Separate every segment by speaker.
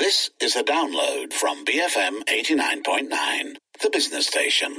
Speaker 1: This is a download from BFM 89.9, the business station.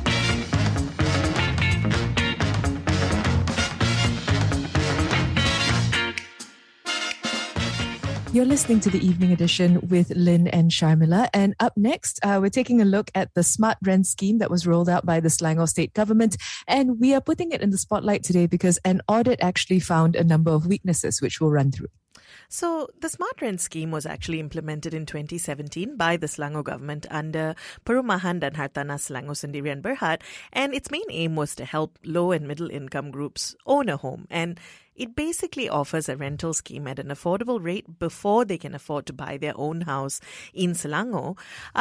Speaker 2: You're listening to the Evening Edition with Lynn and Sharmila. And up next, we're taking a look at the Smart Rent scheme that was rolled out by the Selangor State Government. And we are putting it in the spotlight today because an audit actually found a number of weaknesses, which we'll run through.
Speaker 3: So the Smart Rent scheme was actually implemented in 2017 by the Selangor government under Perumahan dan Hartanah Selangor Sendirian Berhad, and its main aim was to help low and middle income groups own a home. And it basically offers a rental scheme at an affordable rate before they can afford to buy their own house in Selangor.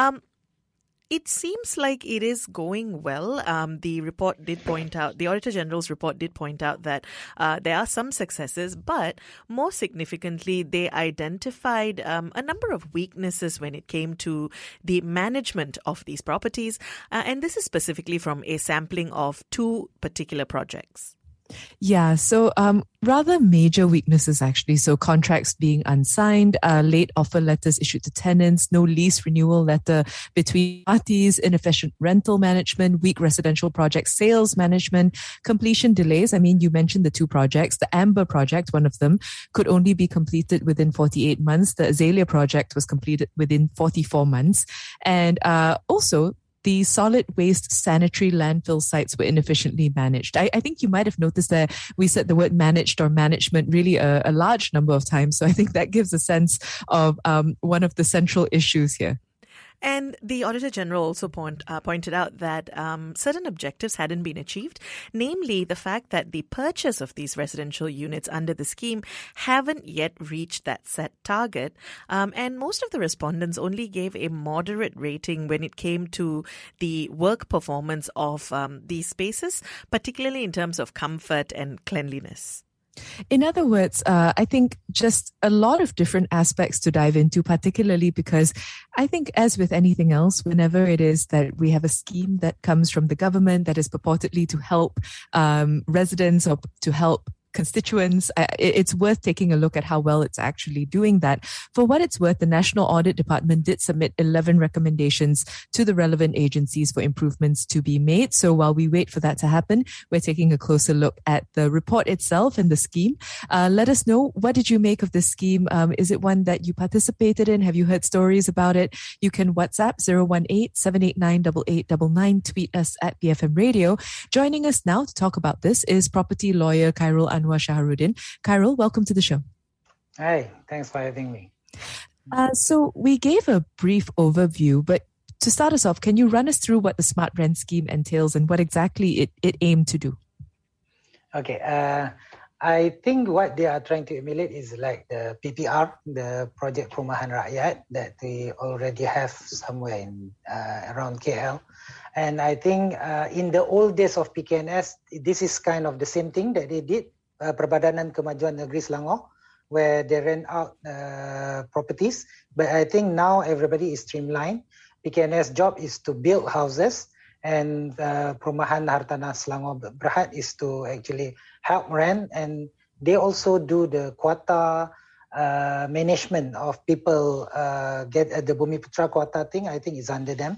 Speaker 3: It seems like it is going well. The report did point out, the Auditor General's report did point out that there are some successes, but more significantly, they identified a number of weaknesses when it came to the management of these properties. And this is specifically from a sampling of two particular projects.
Speaker 2: Yeah, so rather major weaknesses actually. So contracts being unsigned, late offer letters issued to tenants, no lease renewal letter between parties, inefficient rental management, weak residential project sales management, completion delays. I mean, you mentioned the two projects. The Amber project, one of them, could only be completed within 48 months. The Azalea project was completed within 44 months. And also, the solid waste sanitary landfill sites were inefficiently managed. I think you might have noticed that we said the word managed or management really a large number of times. So I think that gives a sense of one of the central issues here.
Speaker 3: And the Auditor General also pointed out that certain objectives hadn't been achieved, namely the fact that the purchase of these residential units under the scheme haven't yet reached that set target. And most of the respondents only gave a moderate rating when it came to the work performance of these spaces, particularly in terms of comfort and cleanliness.
Speaker 2: In other words, I think just a lot of different aspects to dive into, particularly because I think as with anything else, whenever it is that we have a scheme that comes from the government that is purportedly to help residents or to help constituents, it's worth taking a look at how well it's actually doing that. For what it's worth, the National Audit Department did submit 11 recommendations to the relevant agencies for improvements to be made. So while we wait for that to happen, we're taking a closer look at the report itself and the scheme. Let us know, what did you make of this scheme? Is it one that you participated in? Have you heard stories about it? You can WhatsApp 018-789-8899, tweet us at BFM Radio. Joining us now to talk about this is property lawyer Khairul Anwar Shaharuddin. Khairul, welcome to the show.
Speaker 4: Hi, thanks for having me.
Speaker 2: So we gave a brief overview, but to start us off, can you run us through what the Smart Rent scheme entails and what exactly it aimed to do?
Speaker 4: Okay, I think what they are trying to emulate is like the PPR, the Project Perumahan Rakyat, that we already have somewhere in around KL. And I think in the old days of PKNS, this is kind of the same thing that they did. Perbadanan Kemajuan Negeri Selangor, where they rent out properties. But I think now everybody is streamlined. PKNS job is to build houses, and Perumahan Hartanah Selangor Berhad is to actually help rent, and they also do the quota management of people get the Bumiputra quota thing. I think is under them.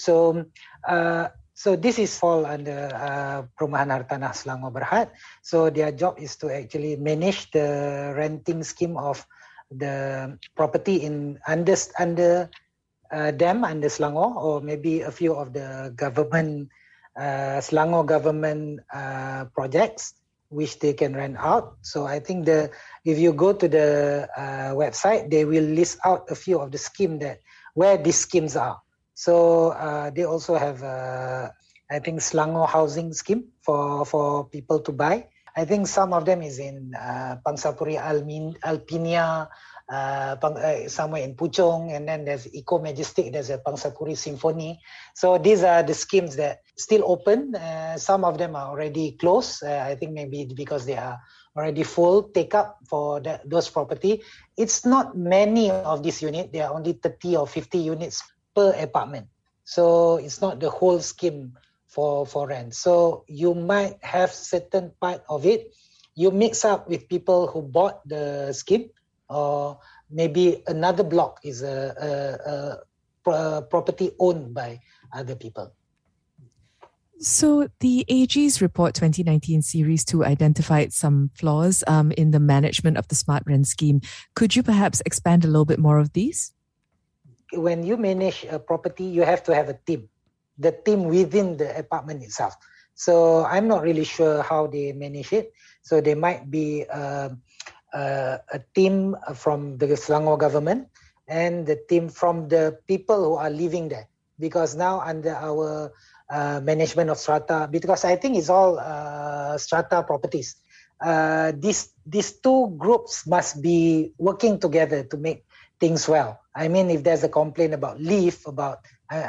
Speaker 4: So this is fall under Perumahan Hartanah Selangor Berhad. So their job is to actually manage the renting scheme of the property under them, under Selangor, or maybe a few of the government, Selangor government projects, which they can rent out. So I think if you go to the website, they will list out a few of the scheme where these schemes are. So they also have, I think, Selangor housing scheme for people to buy. I think some of them is in Pangsapuri Alpinia, somewhere in Puchong, and then there's Eco Majestic, there's a Pangsapuri Symphony. So these are the schemes that still open. Some of them are already closed. I think maybe because they are already full take up for those property. It's not many of these units. There are only 30 or 50 units per apartment. So it's not the whole scheme for rent. So you might have certain part of it. You mix up with people who bought the scheme, or maybe another block is a property owned by other people.
Speaker 2: So the AG's report 2019 Series 2 identified some flaws in the management of the Smart Rent scheme. Could you perhaps expand a little bit more of these?
Speaker 4: When you manage a property, you have to have a team, the team within the apartment itself. So I'm not really sure how they manage it. So there might be a team from the Selangor government and the team from the people who are living there. Because now under our management of strata, because I think it's all strata properties. These two groups must be working together to make things well. I mean, if there's a complaint about lift, about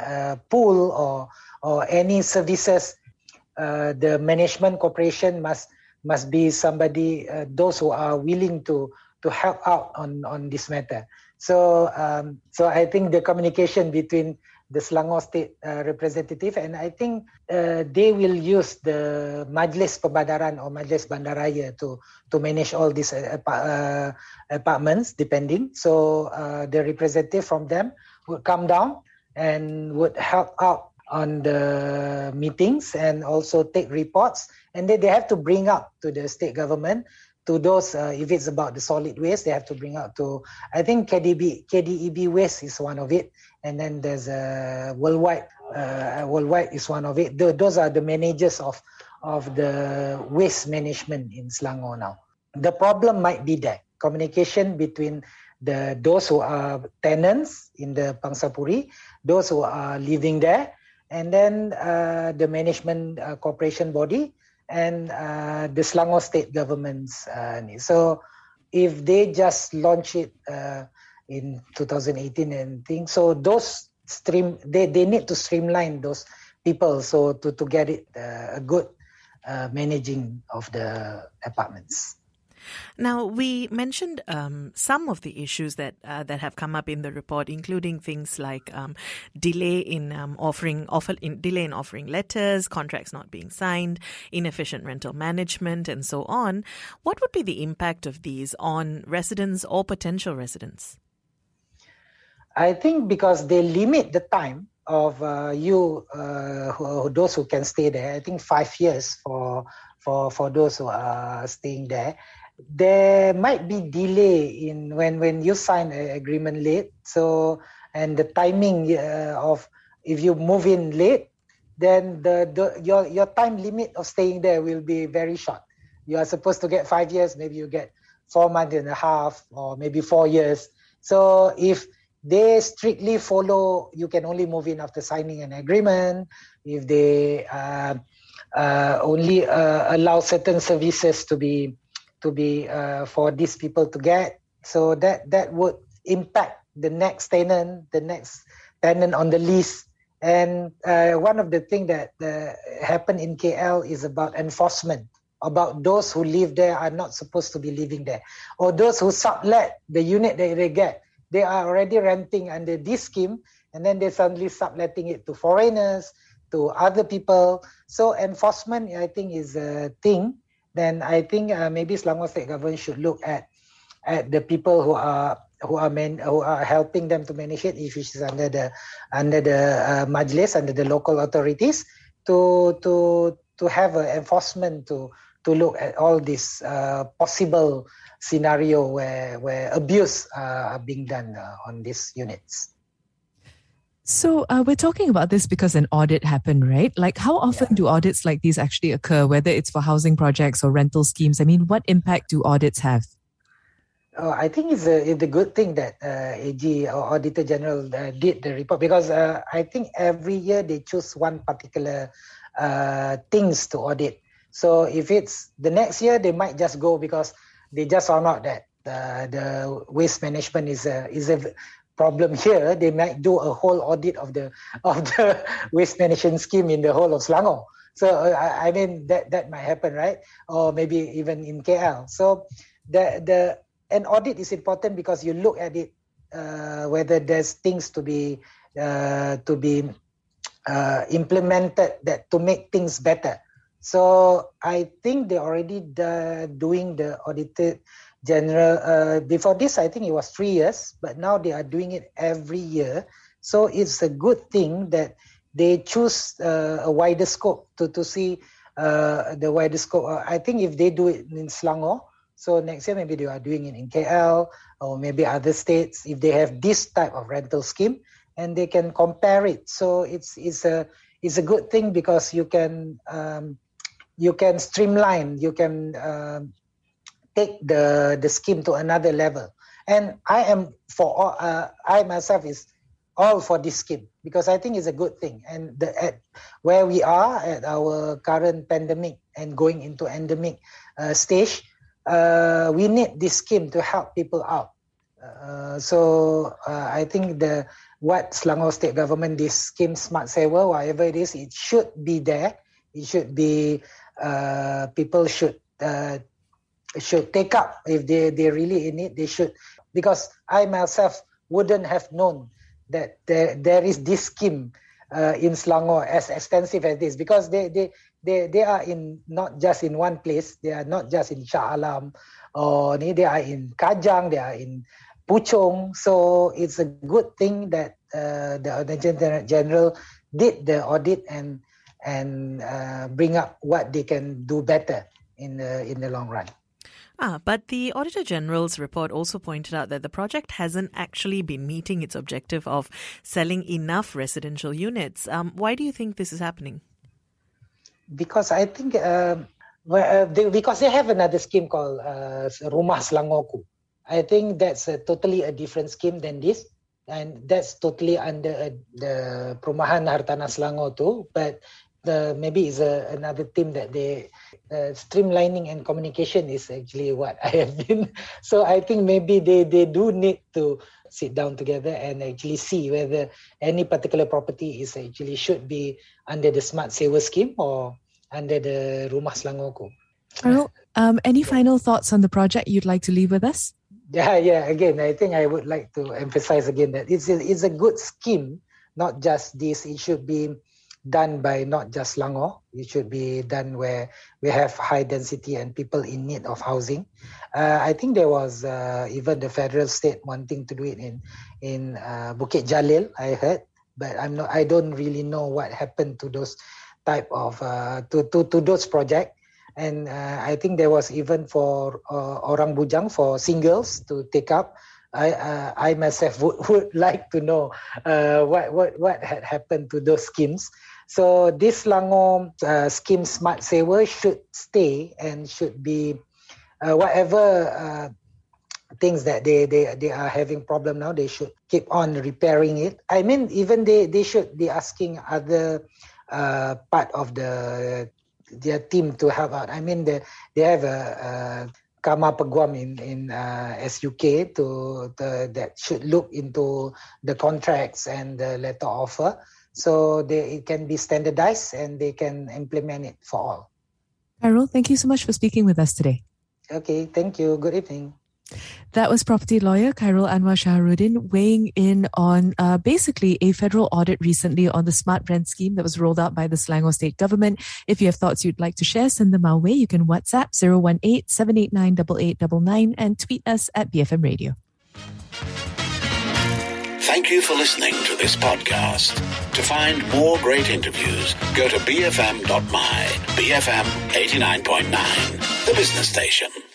Speaker 4: pool or any services, the management corporation must be somebody, those who are willing to help out on this matter. So I think the communication between the Selangor State representative, and I think they will use the Majlis Pembadaran or Majlis Bandaraya to manage all these apartments, depending. So the representative from them would come down and would help out on the meetings and also take reports. And then they have to bring up to the state government, to those, if it's about the solid waste, they have to bring up to, I think KDEB waste is one of it. And then there's Worldwide is one of it. Those are the managers of the waste management in Selangor now. The problem might be that communication between those who are tenants in the Pangsapuri, those who are living there, and then the management corporation body, and the Selangor state government's needs. So if they just launch it in 2018 and things, so those they need to streamline those people, so to get it a good managing of the apartments.
Speaker 3: Now, we mentioned some of the issues that have come up in the report, including things like delay in offering letters, contracts not being signed, inefficient rental management, and so on. What would be the impact of these on residents or potential residents?
Speaker 4: I think because they limit the time of those who can stay there. I think 5 years for those who are staying there. There might be delay in when you sign an agreement late. So, and the timing of if you move in late, then your time limit of staying there will be very short. You are supposed to get 5 years, maybe you get 4 months and a half, or maybe 4 years. So if they strictly follow, you can only move in after signing an agreement. If they only allow certain services to be for these people to get, so that would impact the next tenant on the list. And one of the things that happened in KL is about enforcement, about those who live there are not supposed to be living there, or those who sublet the unit that they get. They are already renting under this scheme, and then they suddenly subletting it to foreigners, to other people. So enforcement, I think, is a thing. Then I think maybe Selangor State Government should look at the people who are helping them to manage it, if it's under the Majlis, under the local authorities, to have an enforcement to look at all this possible scenario where abuse are being done on these units.
Speaker 2: So we're talking about this because an audit happened, right? Like, how often do audits like these actually occur, whether it's for housing projects or rental schemes? I mean, what impact do audits have?
Speaker 4: I think it's a good thing that AG or Auditor General did the report, because I think every year they choose one particular things to audit. So if it's the next year, they might just go because they just found out that the waste management is a problem here. They might do a whole audit of the waste management scheme in the whole of Selangor. So I mean that might happen, right? Or maybe even in KL. So an audit is important because you look at it, whether there's things to be implemented that to make things better. So I think they're already doing the general. Before this, I think it was 3 years, but now they are doing it every year. So it's a good thing that they choose a wider scope to see the wider scope. I think if they do it in Selangor, so next year maybe they are doing it in KL or maybe other states. If they have this type of rental scheme, and they can compare it, so it's a good thing because you can streamline, you can take the scheme to another level. And I am I myself is all for this scheme because I think it's a good thing. And at where we are at our current pandemic and going into endemic stage, we need this scheme to help people out. So I think what Selangor State Government, this scheme Smart Sewa, whatever it is, it should be there. It should be, people should take up if they're really in it. They should, because I myself wouldn't have known that there is this scheme in Selangor as extensive as this, because they are in not just in one place. They are not just in Shah Alam, or they are in Kajang, they are in Puchong. So it's a good thing that the Auditor General did the audit and bring up what they can do better in the long run.
Speaker 3: But the Auditor General's report also pointed out that the project hasn't actually been meeting its objective of selling enough residential units. Why do you think this is happening?
Speaker 4: Because I think because they have another scheme called Rumah Selangorku. I think that's totally a different scheme than this, and that's totally under the Perumahan Hartanah Selangor too. But maybe it's another team that they streamlining and communication is actually what I have been. So I think maybe they do need to sit down together and actually see whether any particular property is actually should be under the Smart Sewa scheme or under the Rumah Selangorku.
Speaker 2: Khairul, any final thoughts on the project you'd like to leave with us?
Speaker 4: Yeah. Again, I think I would like to emphasize again that it's a good scheme, not just this. It should be done by not just Selangor. It should be done where we have high density and people in need of housing. I think there was even the federal state wanting to do it in Bukit Jalil, I heard, but I don't really know what happened to those type of to those projects. And I think there was even for Orang Bujang, for singles to take up. I myself would like to know what had happened to those schemes. So this Selangor scheme Smart Sewa should stay and should be whatever things that they are having problem now, they should keep on repairing it. I mean, even they should be asking other part of their team to help out. I mean, they have a Kama Peguam in SUK that should look into the contracts and the letter offer, so it can be standardized and they can implement it for all.
Speaker 2: Khairul, thank you so much for speaking with us today.
Speaker 4: Okay, thank you. Good evening.
Speaker 2: That was property lawyer Khairul Anwar Shahrudin weighing in on basically a federal audit recently on the Smart Rent scheme that was rolled out by the Selangor State Government. If you have thoughts you'd like to share, send them our way. You can WhatsApp 018-789-8899 and tweet us at BFM Radio.
Speaker 1: Thank you for listening to this podcast. To find more great interviews, go to bfm.my. BFM 89.9, the business station.